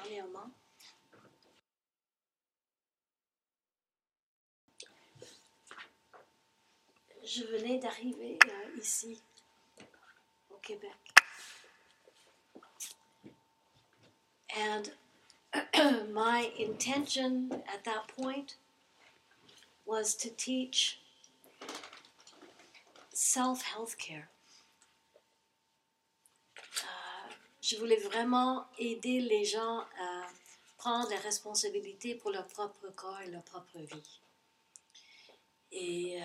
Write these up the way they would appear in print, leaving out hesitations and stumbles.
dernièrement. Je venais d'arriver ici, au Québec. And my intention at that point was to teach self-health care. Je voulais vraiment aider les gens à prendre la responsabilité pour leur propre corps et leur propre vie. Et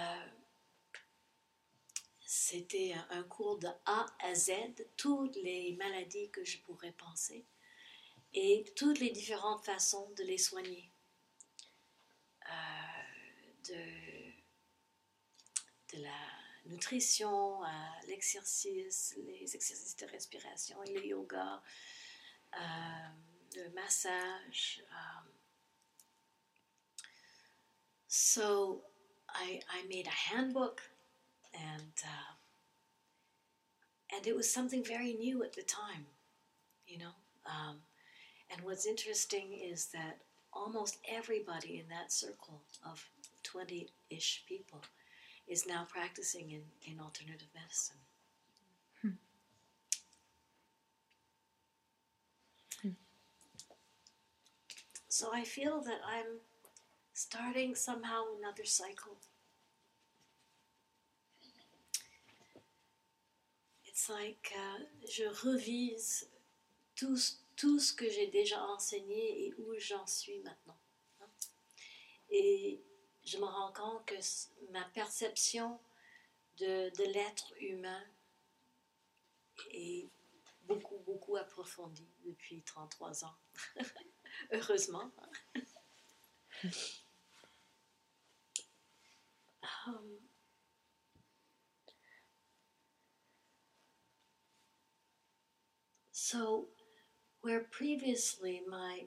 c'était un cours de A à Z, toutes les maladies que je pourrais penser et toutes les différentes façons de les soigner. De la nutrition à l'exercice, les exercices de respiration et le yoga, le massage. So I made a handbook, and it was something very new at the time, you know. And what's interesting is that almost everybody in that circle of 20-ish people is now practicing in alternative medicine. So I feel that I'm starting somehow another cycle. It's like je revise tout ce que j'ai déjà enseigné et où j'en suis maintenant. Et je me rends compte que ma perception de l'être humain est beaucoup approfondie depuis 33 ans. Heureusement. So, where previously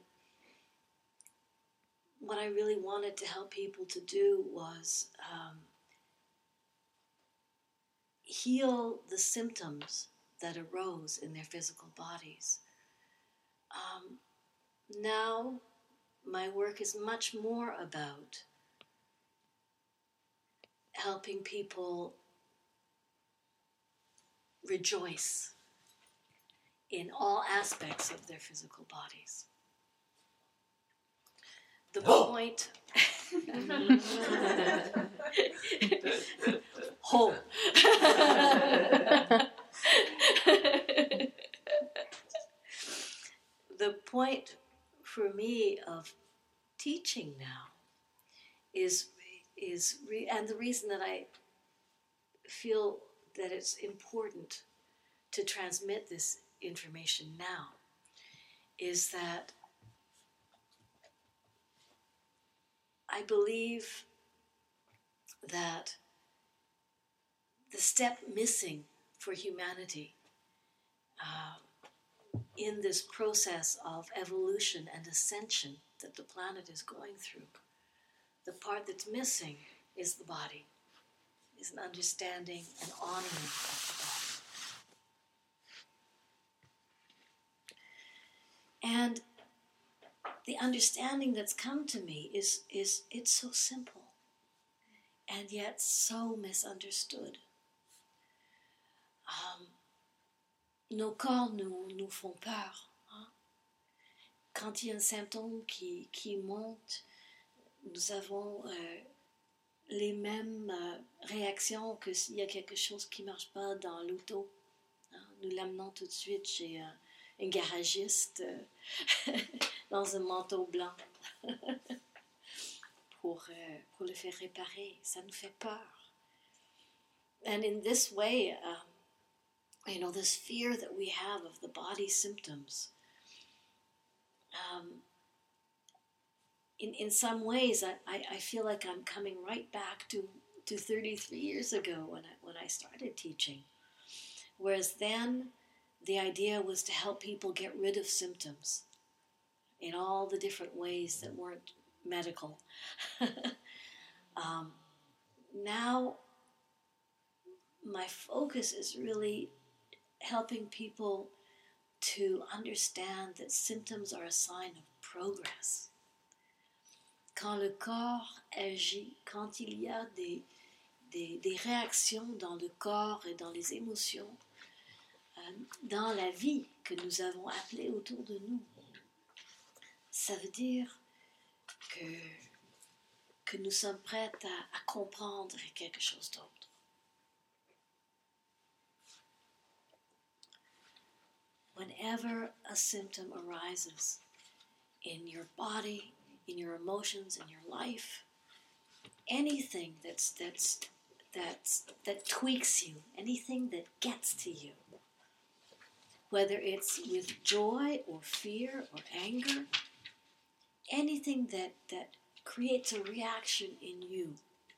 what I really wanted to help people to do was heal the symptoms that arose in their physical bodies. Now, my work is much more about helping people rejoice in all aspects of their physical bodies. The point... Ho! The point for me of teaching now and the reason that I feel that it's important to transmit this information now is that I believe that the step missing for humanity in this process of evolution and ascension that the planet is going through, the part that's missing is the body, is an understanding and honoring of the body. And the understanding that's come to me is it's so simple and yet so misunderstood. Nos corps nous font peur. Hein? Quand il y a un symptôme qui monte, nous avons les mêmes réactions que s'il y a quelque chose qui ne marche pas dans l'auto. Hein? Nous l'amenons tout de suite chez un garagiste dans un manteau blanc pour le faire réparer. Ça nous fait peur. And in this way, this fear that we have of the body symptoms, in some ways, I feel like I'm coming right back to 33 years ago when I started teaching. Whereas then, the idea was to help people get rid of symptoms in all the different ways that weren't medical. Now, my focus is really helping people to understand that symptoms are a sign of progress. Quand le corps agit, quand il y a des réactions dans le corps et dans les émotions, dans la vie que nous avons appelée autour de nous, ça veut dire que nous sommes prêts à comprendre quelque chose d'autre. Whenever a symptom arises in your body, in your emotions, in your life, anything that tweaks you, anything that gets to you, whether it's with joy or fear or anger, anything that creates a reaction in you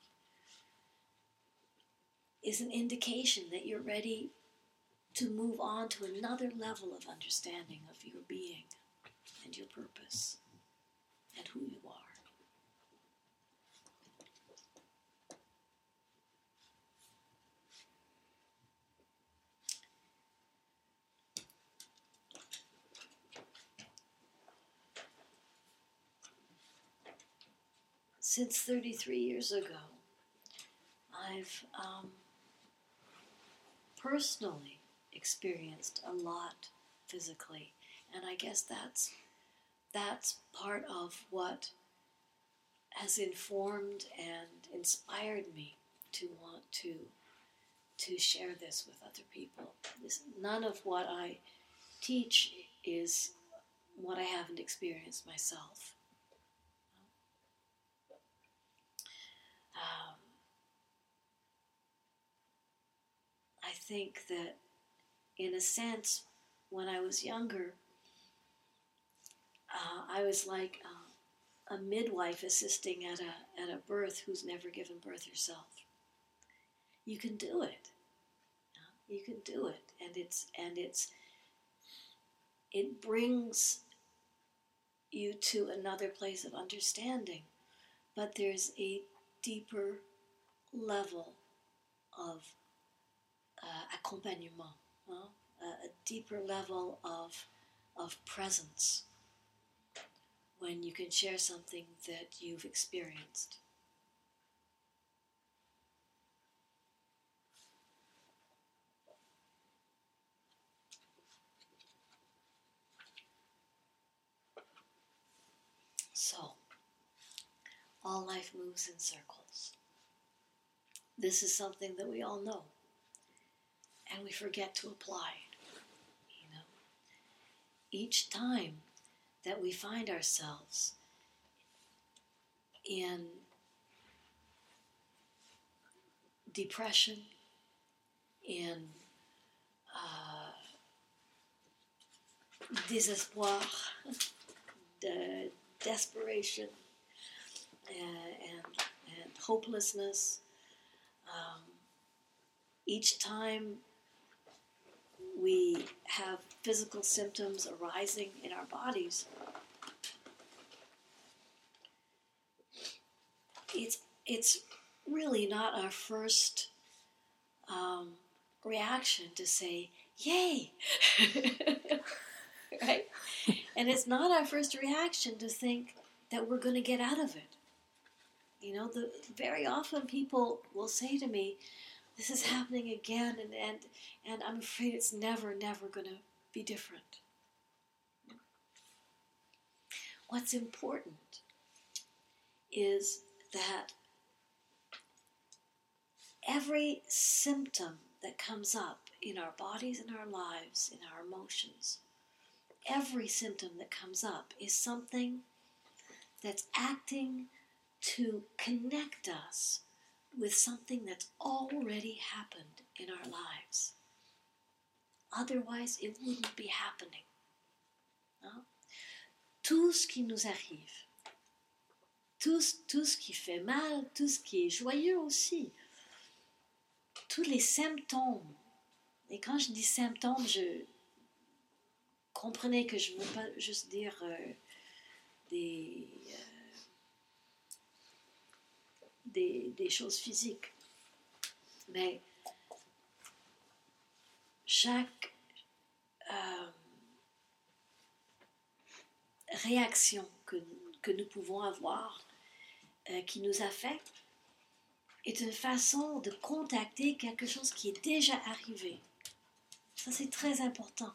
is an indication that you're ready to move on to another level of understanding of your being and your purpose and who you are. Since 33 years ago, I've personally experienced a lot physically, and I guess that's part of what has informed and inspired me to want to share this with other people. None of what I teach is what I haven't experienced myself. I think that, in a sense, when I was younger, I was like a midwife assisting at a birth who's never given birth herself. You can do it. You can do it, and it brings you to another place of understanding. But there's a deeper level of accompagnement, a deeper level of presence when you can share something that you've experienced. So, all life moves in circles. This is something that we all know, and we forget to apply. Each time that we find ourselves in depression, in désespoir, desperation, and hopelessness, each time we have physical symptoms arising in our bodies, it's really not our first reaction to say, yay! Right? And it's not our first reaction to think that we're going to get out of it. Very often people will say to me, this is happening again, and I'm afraid it's never going to be different. What's important is that every symptom that comes up in our bodies, in our lives, in our emotions, every symptom that comes up is something that's acting to connect us with something that's already happened in our lives. Otherwise, it wouldn't be happening. No? Tout ce qui nous arrive, tout ce qui fait mal, tout ce qui est joyeux aussi, tous les symptômes. Et quand je dis symptômes, comprenez que je ne veux pas juste dire des choses physiques. Mais chaque réaction que nous pouvons avoir, qui nous affecte, est une façon de contacter quelque chose qui est déjà arrivé. Ça, c'est très important.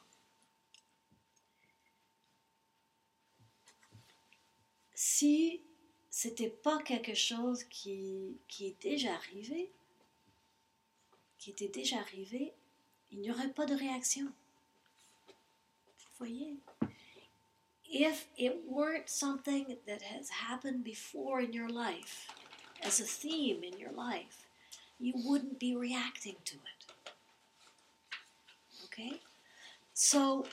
Si c'était pas quelque chose qui est déjà arrivé, qui était déjà arrivé, il n'y aurait pas de réaction. Vous voyez? If it weren't something that has happened before in your life, as a theme in your life, you wouldn't be reacting to it. Okay? So,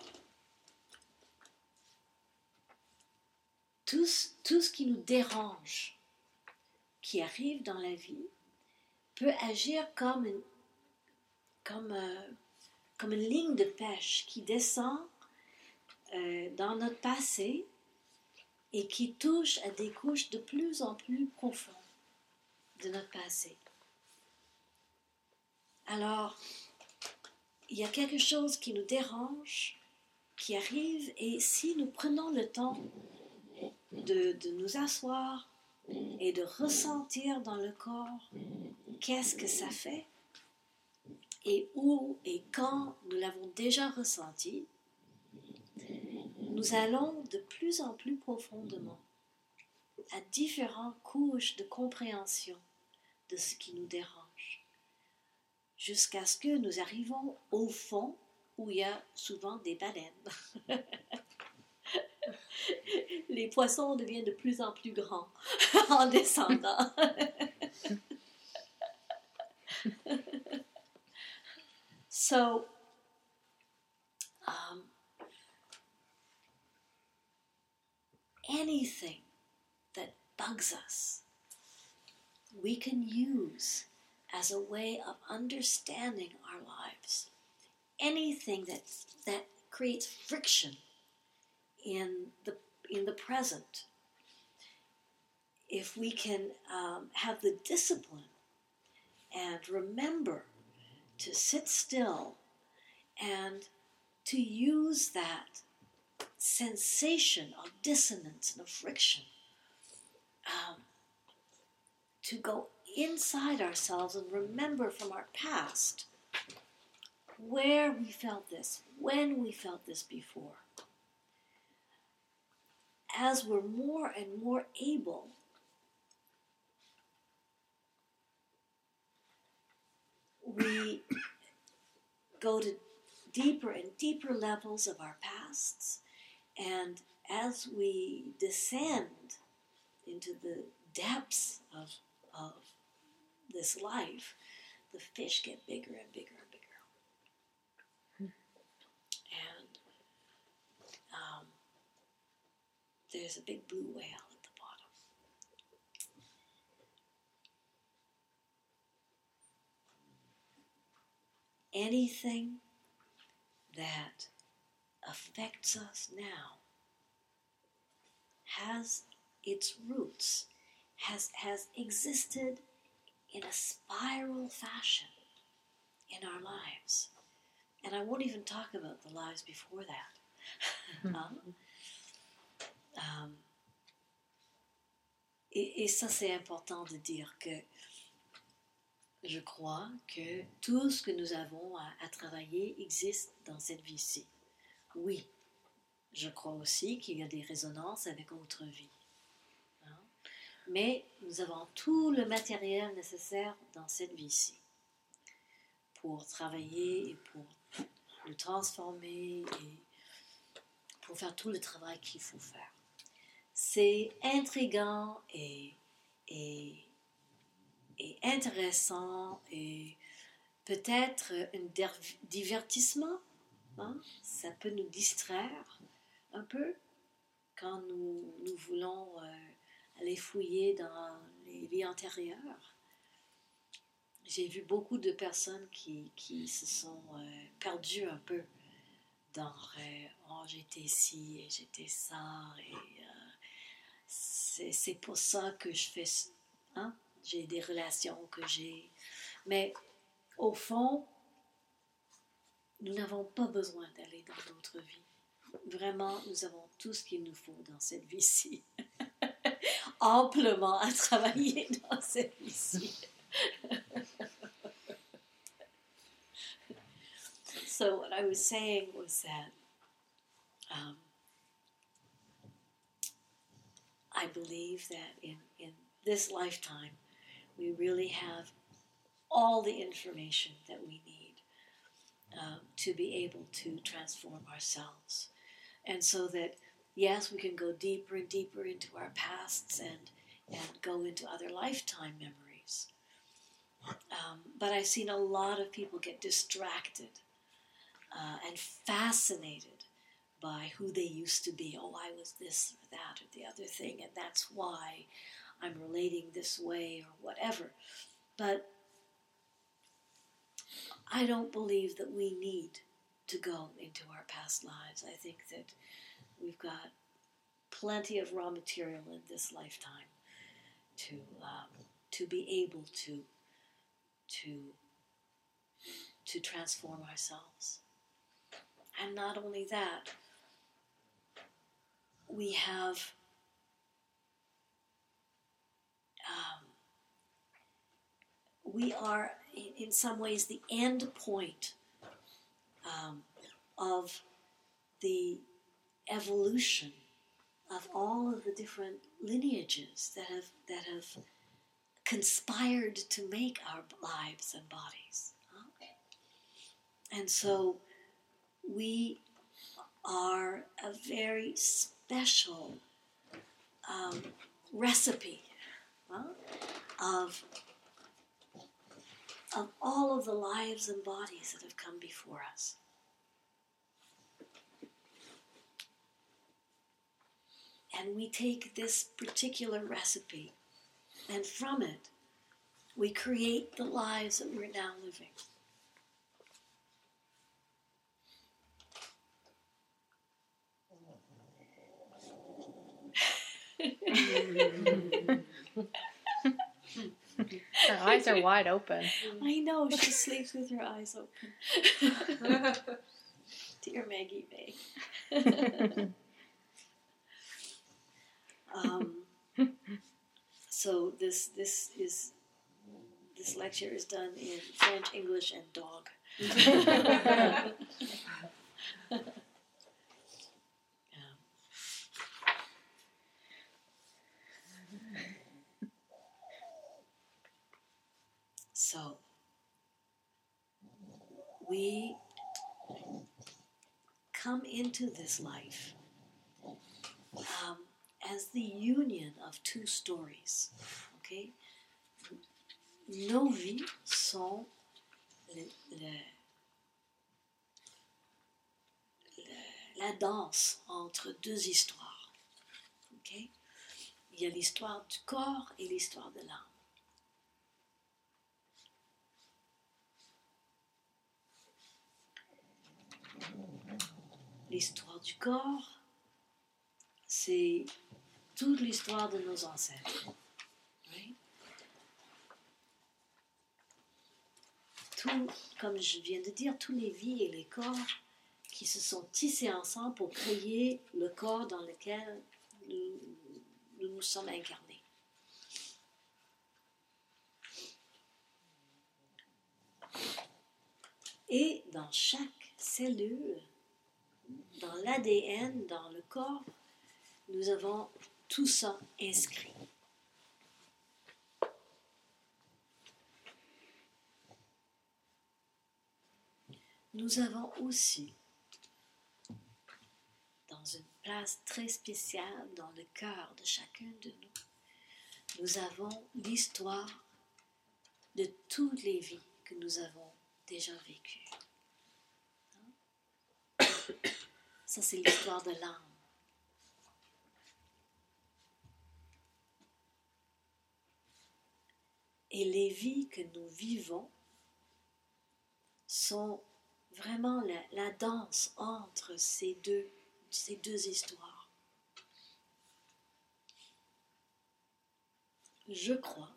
tout ce qui nous dérange, qui arrive dans la vie, peut agir comme une ligne de pêche qui descend dans notre passé et qui touche à des couches de plus en plus profondes de notre passé. Alors, il y a quelque chose qui nous dérange, qui arrive, et si nous prenons le temps de nous asseoir et de ressentir dans le corps qu'est-ce que ça fait, et où et quand nous l'avons déjà ressenti, nous allons de plus en plus profondément à différentes couches de compréhension de ce qui nous dérange, jusqu'à ce que nous arrivons au fond où il y a souvent des baleines. Les poissons deviennent de plus en plus grands en descendant. So, anything that bugs us, we can use as a way of understanding our lives. Anything that creates friction in the present, if we can have the discipline and remember to sit still and to use that sensation of dissonance and of friction to go inside ourselves and remember from our past where we felt this, when we felt this before. As we're more and more able we go to deeper and deeper levels of our pasts, and as we descend into the depths of this life, the fish get bigger and bigger and bigger. And there's a big blue whale at the bottom. Anything that affects us now has its roots, has existed in a spiral fashion in our lives. And I won't even talk about the lives before that. Et ça, c'est important de dire que je crois que tout ce que nous avons à travailler existe dans cette vie-ci. Oui, je crois aussi qu'il y a des résonances avec autre vie. Mais nous avons tout le matériel nécessaire dans cette vie-ci pour travailler et pour le transformer et pour faire tout le travail qu'il faut faire. C'est intriguant et intéressant et peut-être un divertissement. Ça peut nous distraire un peu quand nous voulons aller fouiller dans les vies antérieures. J'ai vu beaucoup de personnes qui se sont perdues un peu dans j'étais ci et j'étais ça et c'est pour ça que je fais j'ai des relations que j'ai, mais au fond nous n'avons pas besoin d'aller dans d'autres vies. vraiment, nous avons tout ce qu'il nous faut dans cette vie-ci. Amplement à travailler dans cette vie-ci. So what I was saying was that I believe that in this lifetime, we really have all the information that we need to be able to transform ourselves. And so that, yes, we can go deeper and deeper into our pasts and go into other lifetime memories. But I've seen a lot of people get distracted and fascinated by who they used to be. Oh, I was this or that or the other thing, and that's why I'm relating this way or whatever. But I don't believe that we need to go into our past lives. I think that we've got plenty of raw material in this lifetime to be able to transform ourselves. And not only that, we have we are in some ways the end point of the evolution of all of the different lineages that have conspired to make our lives and bodies. And so we are a very special recipe of all of the lives and bodies that have come before us. And we take this particular recipe, and from it, we create the lives that we're now living. Her eyes are wide open. I know, she sleeps with her eyes open. Dear Maggie May. So this lecture is done in French, English, and dog. So we come into this life as the union of two stories. Okay? Nos vies sont la danse entre deux histoires. Okay? Il y a l'histoire du corps et l'histoire de l'âme. L'histoire du corps, c'est toute l'histoire de nos ancêtres. Oui? Tout, comme je viens de dire, tous les vies et les corps qui se sont tissés ensemble pour créer le corps dans lequel nous sommes incarnés. Et dans chaque cellule, dans l'ADN, dans le corps, nous avons tout ça inscrit. Nous avons aussi, dans une place très spéciale dans le cœur de chacun de nous, nous avons l'histoire de toutes les vies que nous avons déjà vécues. Ça, c'est l'histoire de l'âme. Et les vies que nous vivons sont vraiment la danse entre ces deux histoires. Je crois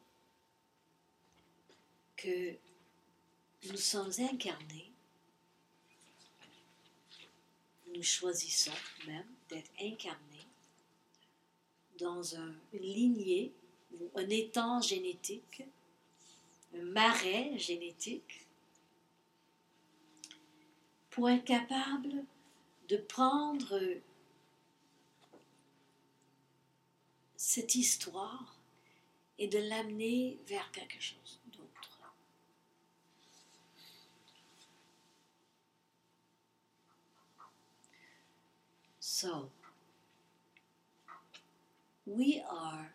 que nous sommes incarnés nous choisissons même d'être incarnés dans une lignée, ou un étang génétique, un marais génétique, pour être capable de prendre cette histoire et de l'amener vers quelque chose d'autre. So, we are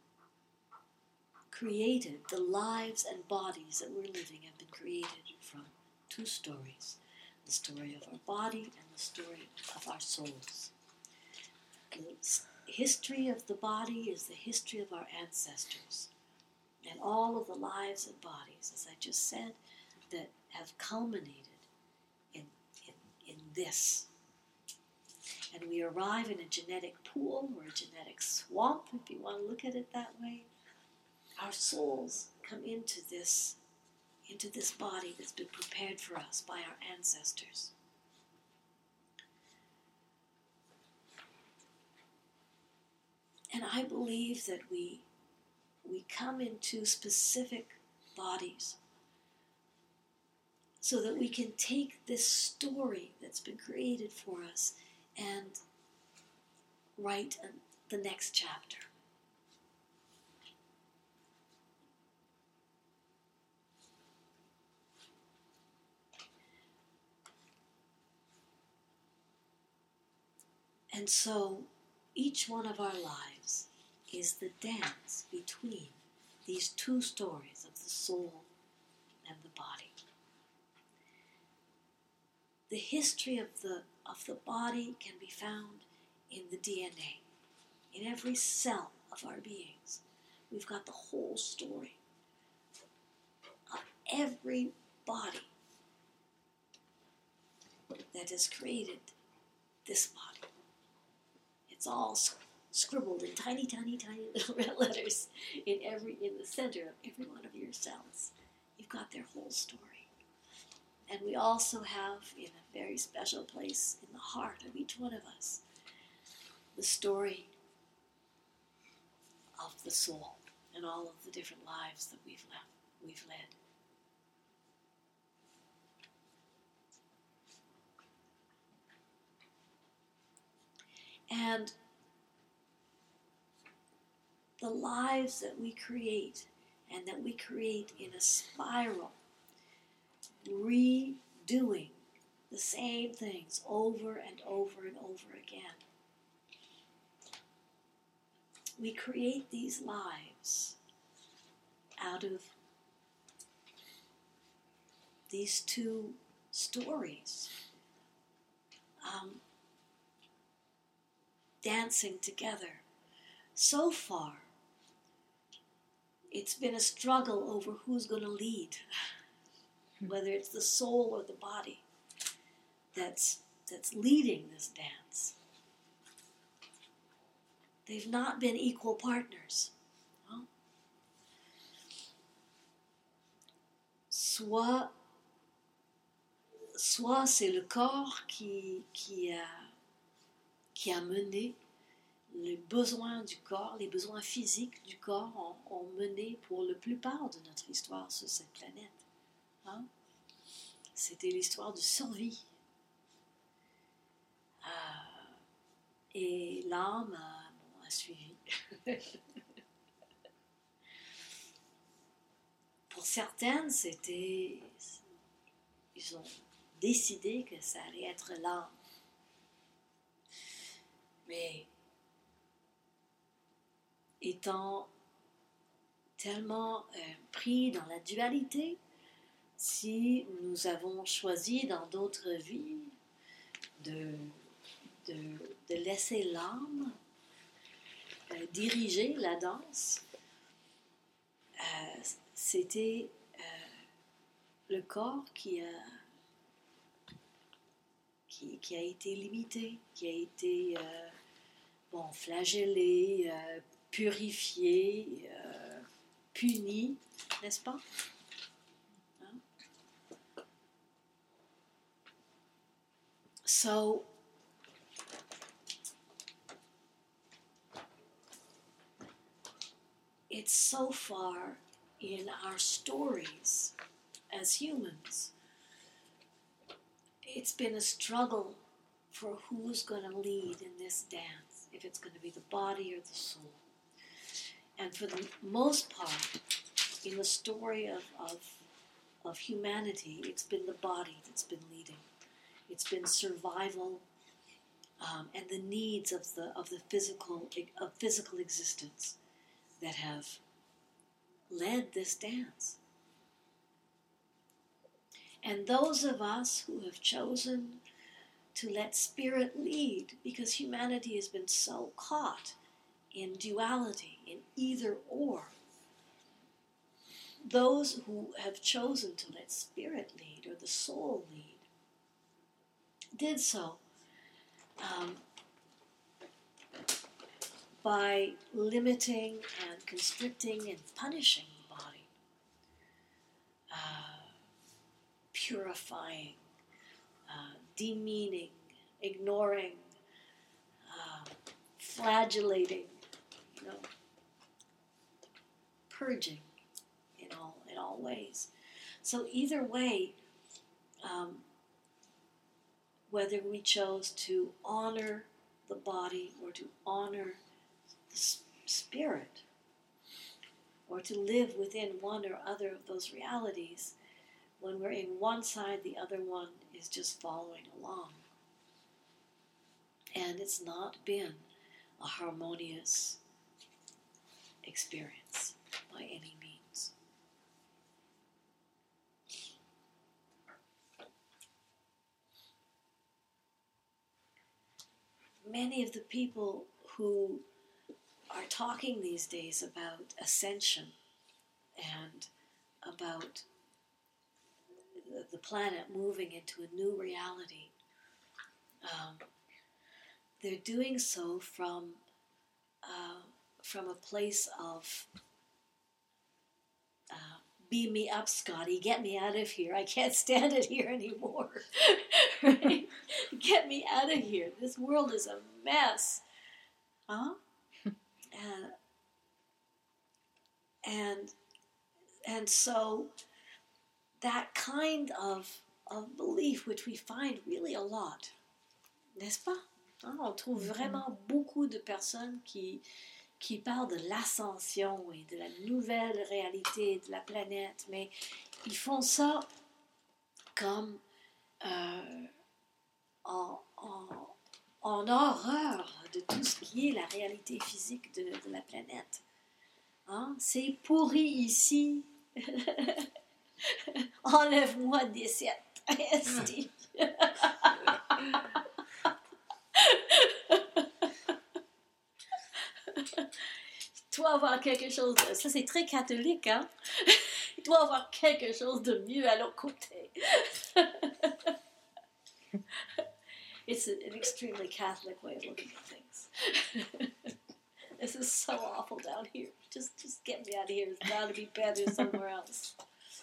created, the lives and bodies that we're living have been created from two stories. The story of our body and the story of our souls. The history of the body is the history of our ancestors. And all of the lives and bodies, as I just said, that have culminated in this. And we arrive in a genetic pool or a genetic swamp, if you want to look at it that way. Our souls come into this body that's been prepared for us by our ancestors. And I believe that we come into specific bodies so that we can take this story that's been created for us and write the next chapter. And so each one of our lives is the dance between these two stories of the soul and the body. The history of the body can be found in the DNA, in every cell of our beings. We've got the whole story of every body that has created this body. It's all scribbled in tiny, tiny, tiny little red letters in the center of every one of your cells. You've got their whole story. And we also have, in a very special place in the heart of each one of us, the story of the soul and all of the different lives that we've led. And the lives that we create, and that we create in a spiral, redoing the same things over and over and over again. We create these lives out of these two stories, dancing together. So far, it's been a struggle over who's going to lead, whether it's the soul or the body that's leading this dance. They've not been equal partners. No? Soit c'est le corps qui a mené les besoins du corps, les besoins physiques du corps ont mené pour la plupart de notre histoire sur cette planète. Hein? C'était l'histoire de survie. Et l'âme a suivi. Pour certaines, ils ont décidé que ça allait être l'âme. Mais étant tellement pris dans la dualité, si nous avons choisi dans d'autres vies de laisser l'âme diriger la danse, c'était le corps qui a été limité, qui a été flagellé, purifié, puni, n'est-ce pas? Hein? So, so far in our stories as humans, it's been a struggle for who's going to lead in this dance, if it's going to be the body or the soul. And for the most part, in the story of humanity, it's been the body that's been leading. It's been survival and the needs of the physical existence that have led this dance. And those of us who have chosen to let spirit lead, because humanity has been so caught in duality, in either or, those who have chosen to let spirit lead or the soul lead did so by limiting and constricting and punishing the body, purifying, demeaning, ignoring, flagellating, purging in all ways. So either way, whether we chose to honor the body or to honor the spirit, or to live within one or other of those realities, when we're in one side, the other one is just following along. And it's not been a harmonious experience by any means. Many of the people who are talking these days about ascension and about the planet moving into a new reality, they're doing so from a place of beam me up, Scotty, get me out of here. I can't stand it here anymore. Right? Get me out of here. This world is a mess. Huh? And so that kind of belief, which we find really a lot, n'est-ce pas? Hein? On trouve vraiment beaucoup de personnes qui parlent de l'ascension et de la nouvelle réalité de la planète, mais ils font ça comme en horreur de tout ce qui est la réalité physique de la planète. Hein? C'est pourri ici. Enlève-moi des esti. Il doit avoir quelque chose de... Ça, c'est très catholique, hein? Il doit avoir quelque chose de mieux à l'autre côté. It's an extremely Catholic way of looking at things. This is so awful down here. Just get me out of here. It's got to be better somewhere else.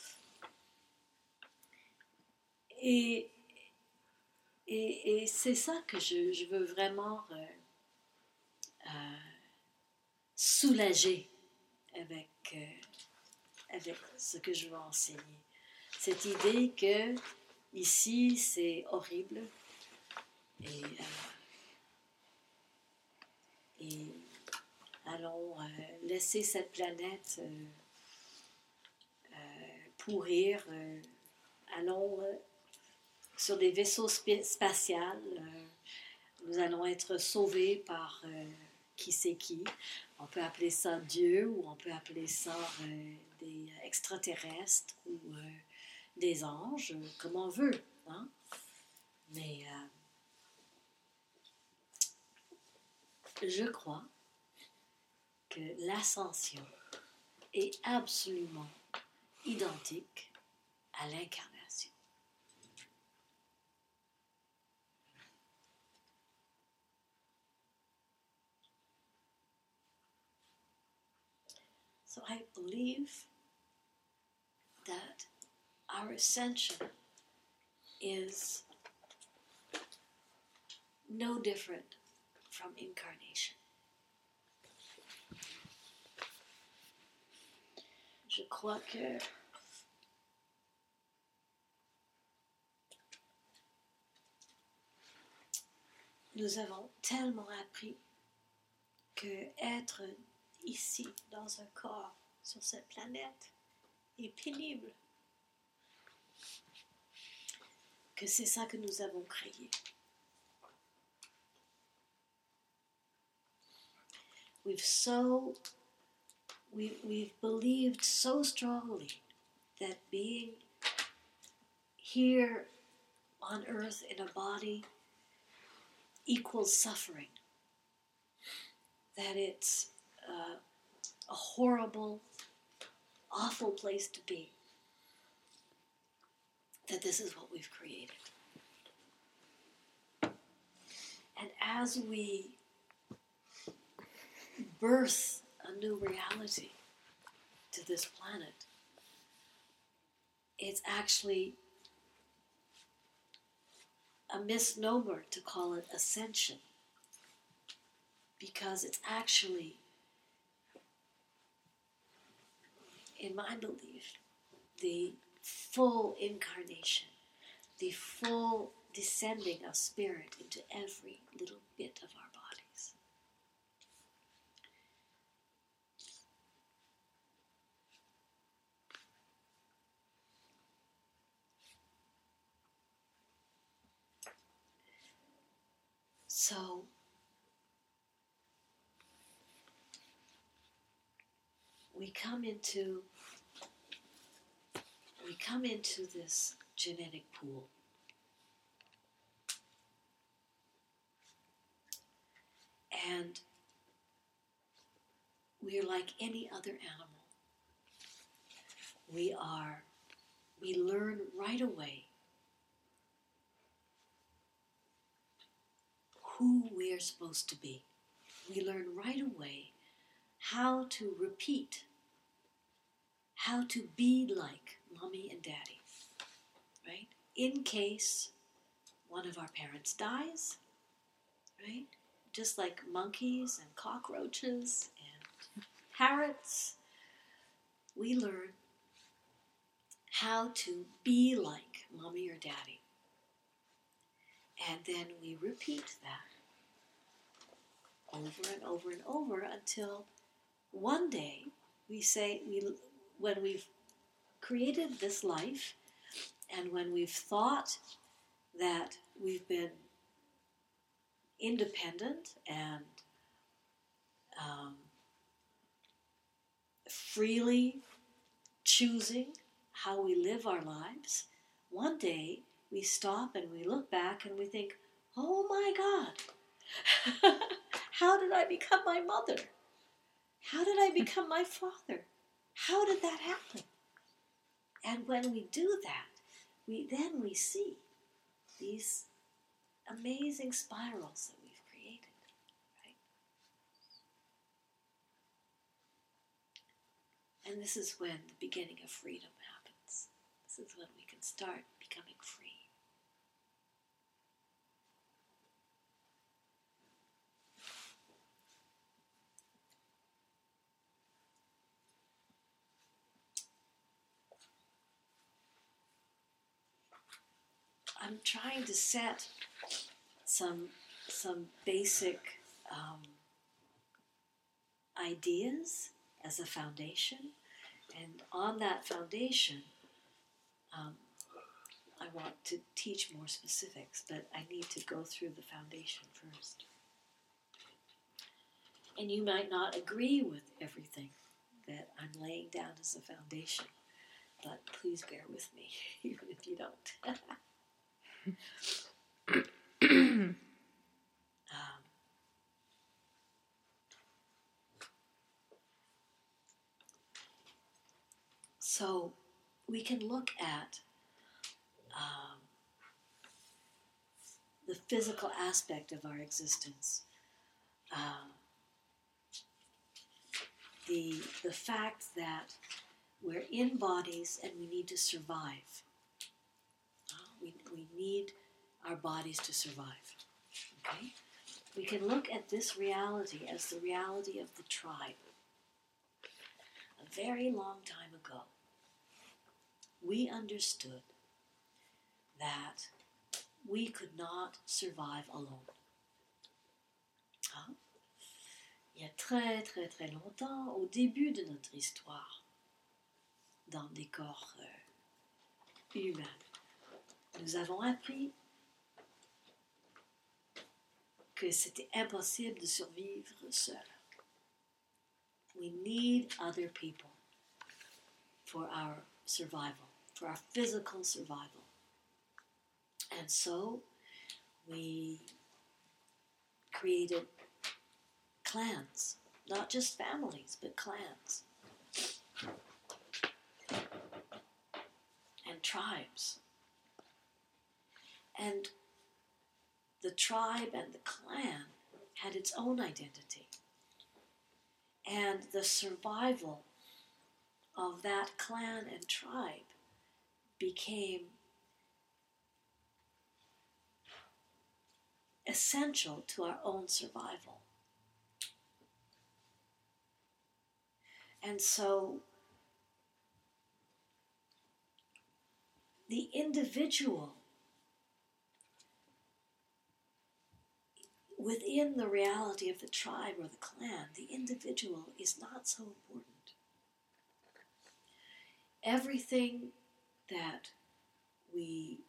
Et c'est ça que je veux vraiment soulager avec ce que je veux enseigner. Cette idée que ici c'est horrible et allons laisser cette planète pourrir, allons sur des vaisseaux spatials, nous allons être sauvés par qui c'est qui. On peut appeler ça Dieu, ou on peut appeler ça des extraterrestres, ou des anges, comme on veut. Hein? Mais je crois que l'ascension est absolument identique à l'incarnation. So I believe that our ascension is no different from incarnation. Je crois que nous avons tellement appris que être ici, dans un corps, sur cette planète, est pénible. Que c'est ça que nous avons créé. We've believed so strongly that being here on earth in a body equals suffering. That it's a horrible, awful place to be. That this is what we've created. And as we birth a new reality to this planet, it's actually a misnomer to call it ascension, because it's actually, in my belief, the full incarnation, the full descending of spirit into every little bit of our bodies. So, we come into this genetic pool. And we are like any other animal. We learn right away who we are supposed to be. We learn right away how to repeat, how to be like mommy and daddy, right? In case one of our parents dies, right? Just like monkeys and cockroaches and parrots, we learn how to be like mommy or daddy. And then we repeat that over and over and over until one day we say, when we've created this life and when we've thought that we've been independent and freely choosing how we live our lives, one day we stop and we look back and we think, oh my God, how did I become my mother? How did I become my father? How did that happen? And when we do that, we see these amazing spirals that we've created, right? And this is when the beginning of freedom happens. This is when we can start becoming free. I'm trying to set some basic ideas as a foundation, and on that foundation, I want to teach more specifics, but I need to go through the foundation first. And you might not agree with everything that I'm laying down as a foundation, but please bear with me, even if you don't. So we can look at the physical aspect of our existence. The fact that we're in bodies and we need to survive. We need our bodies to survive. Okay? We can look at this reality as the reality of the tribe. a very long time ago, we understood that we could not survive alone. Hein? Il y a très très très longtemps, au début de notre histoire, dans des corps humains, nous avons appris que c'était impossible de survivre seul. We need other people for our survival, for our physical survival. And so we created clans, not just families, but clans and tribes. And the tribe and the clan had its own identity. And the survival of that clan and tribe became essential to our own survival. And so the individual within the reality of the tribe or the clan, the individual is not so important. Everything that we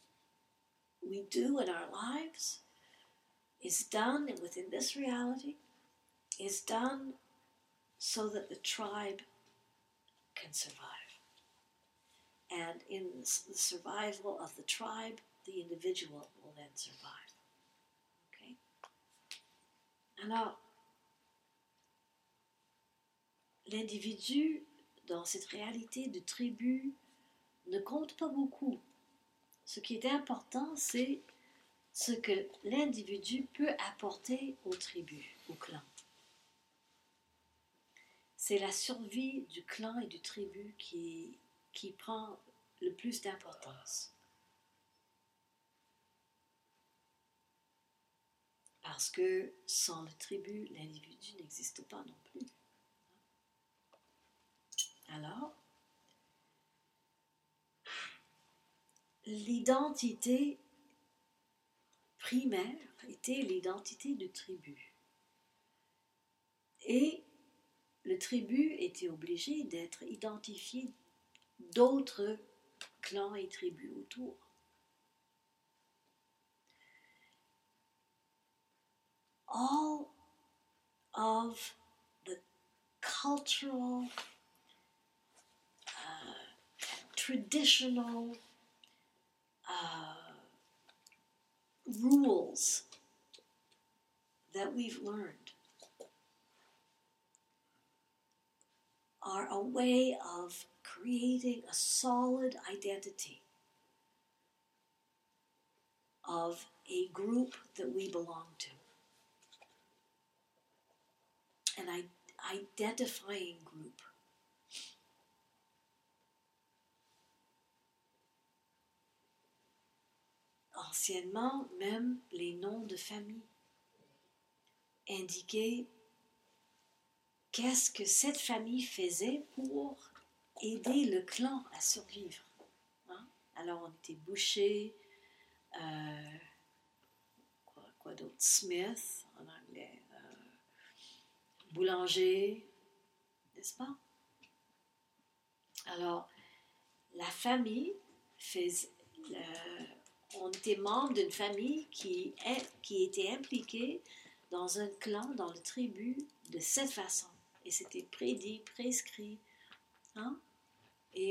do in our lives is done within this reality, is done so that the tribe can survive. And in the survival of the tribe, the individual will then survive. Okay? Alors, l'individu, dans cette réalité de tribu, ne compte pas beaucoup. Ce qui est important, c'est ce que l'individu peut apporter aux tribus, au clan. C'est la survie du clan et du tribu qui prend le plus d'importance. Parce que sans le tribu, l'individu n'existe pas non plus. Alors, l'identité primaire était l'identité de tribu. Et le tribu était obligé d'être identifié d'autres clans et tribus autour. All of the cultural, traditional rules that we've learned are a way of creating a solid identity of a group that we belong to. An identifying group. Anciennement, même les noms de famille indiquaient qu'est-ce que cette famille faisait pour aider le clan à survivre. Hein? Alors on était boucher, quoi d'autre? Smith en anglais, boulanger, n'est-ce pas? Alors la famille on était membre d'une famille qui était impliquée dans un clan, dans le tribu, de cette façon. Et c'était prédit, prescrit. Hein? Et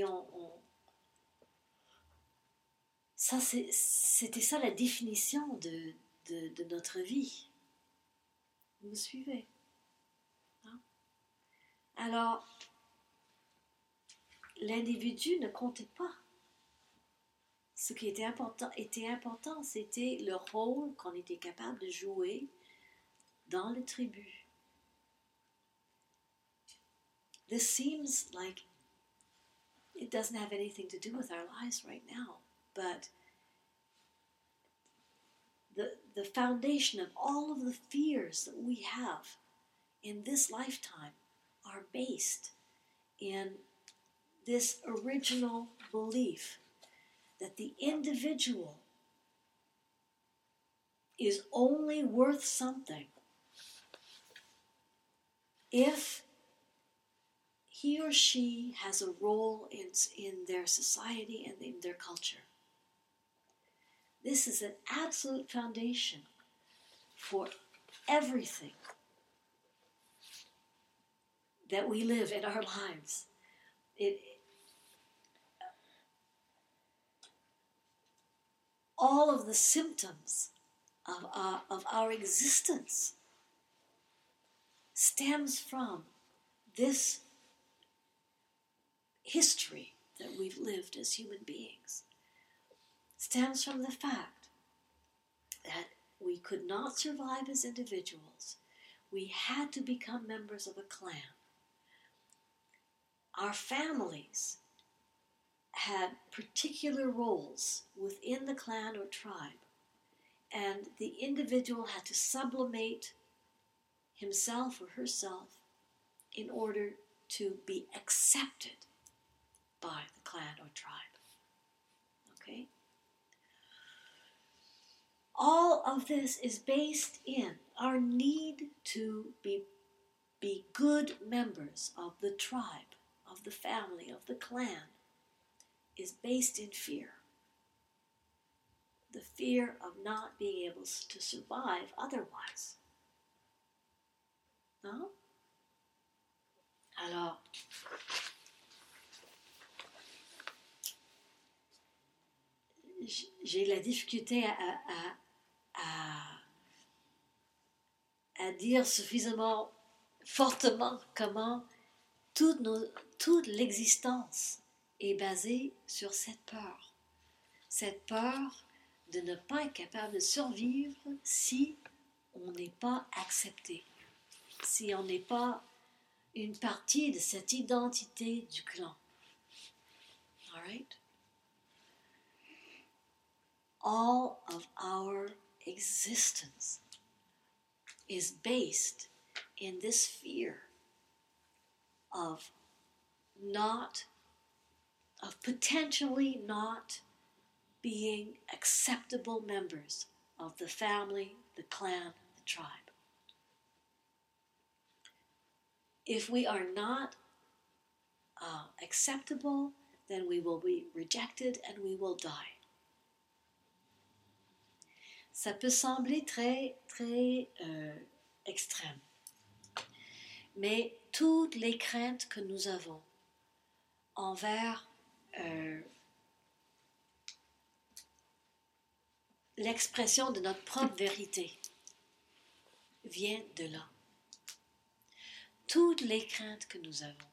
c'était ça la définition de notre vie. Vous me suivez? Hein? Alors, l'individu ne comptait pas. Ce qui était important, c'était le rôle qu'on était capable de jouer dans le tribu. This seems like it doesn't have anything to do with our lives right now, but the foundation of all of the fears that we have in this lifetime are based in this original belief that the individual is only worth something if he or she has a role in their society and in their culture. This is an absolute foundation for everything that we live in our lives. All of the symptoms of our existence stems from this history that we've lived as human beings. Stems from the fact that we could not survive as individuals. We had to become members of a clan. Our families had particular roles within the clan or tribe, and the individual had to sublimate himself or herself in order to be accepted by the clan or tribe. Okay? All of this is based in our need to be good members of the tribe, of the family, of the clan, is based in fear. The fear of not being able to survive otherwise. Non? Alors, j'ai la difficulté à dire suffisamment fortement comment toute l'existence est basée sur cette peur. Cette peur de ne pas être capable de survivre si on n'est pas accepté, si on n'est pas une partie de cette identité du clan. All right? All of our existence is based in this fear of potentially not being acceptable members of the family, the clan, the tribe. If we are not acceptable, then we will be rejected and we will die. Ça peut sembler très, très extrême. Mais toutes les craintes que nous avons envers l'expression de notre propre vérité viennent de là. Toutes les craintes que nous avons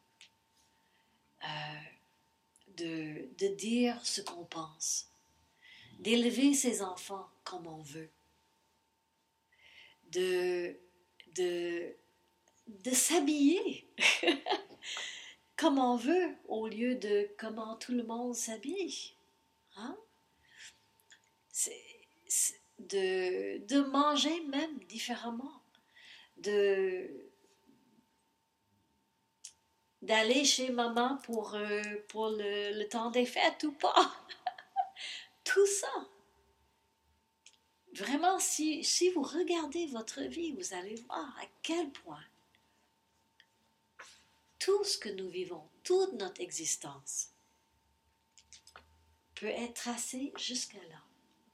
de dire ce qu'on pense, d'élever ses enfants comme on veut, de s'habiller comme on veut au lieu de comment tout le monde s'habille. Hein? De manger même différemment, d'aller chez maman pour le temps des fêtes ou pas. Tout ça. Vraiment, si vous regardez votre vie, vous allez voir à quel point tout ce que nous vivons, toute notre existence, peut être tracé jusqu'à là.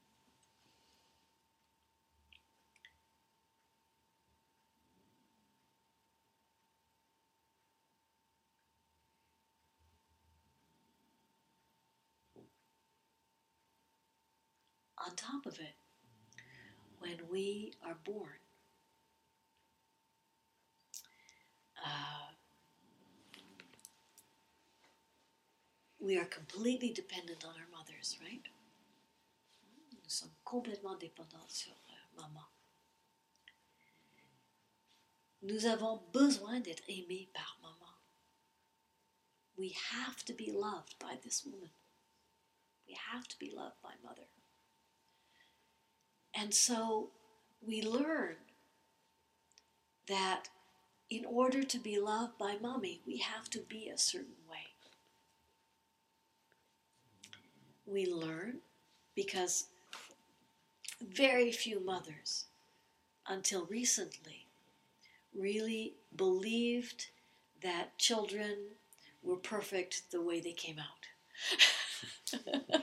On top of it, when we are born, we are completely dependent on our mothers, right? Nous sommes complètement dépendants sur maman. Nous avons besoin d'être aimés par maman. We have to be loved by this woman. We have to be loved by mother. And so we learn that in order to be loved by mommy, we have to be a certain way. We learn because very few mothers, until recently, really believed that children were perfect the way they came out.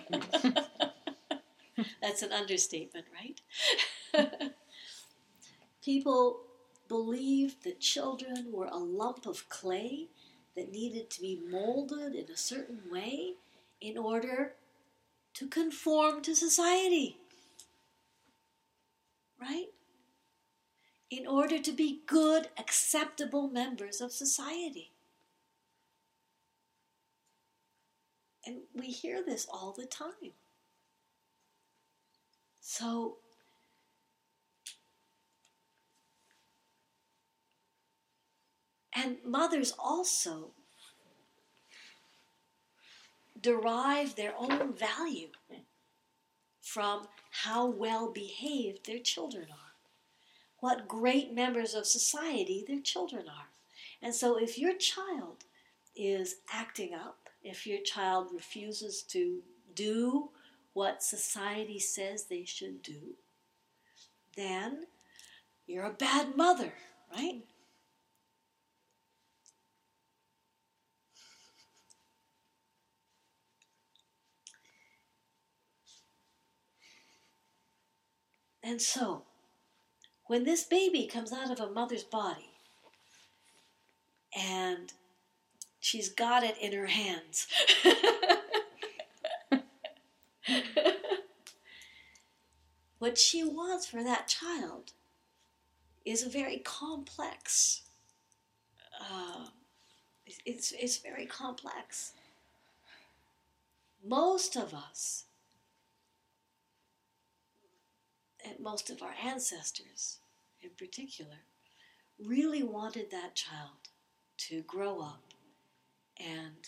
That's an understatement, right? People believed that children were a lump of clay that needed to be molded in a certain way in order to conform to society. Right? In order to be good, acceptable members of society. And we hear this all the time. So, and mothers also derive their own value from how well behaved their children are. What great members of society their children are. And so if your child is acting up, if your child refuses to do what society says they should do, then you're a bad mother, right? And so, when this baby comes out of a mother's body and she's got it in her hands, what she wants for that child is a very complex, it's very complex. Most of us, and most of our ancestors in particular, really wanted that child to grow up and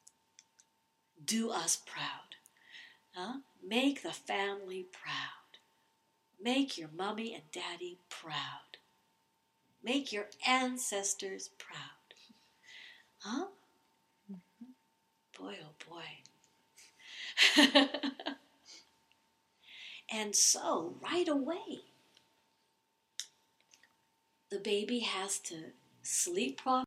do us proud. Make the family proud. Make your mommy and daddy proud. Make your ancestors proud. Huh? Boy, oh boy. And so, right away, the baby has to sleep properly.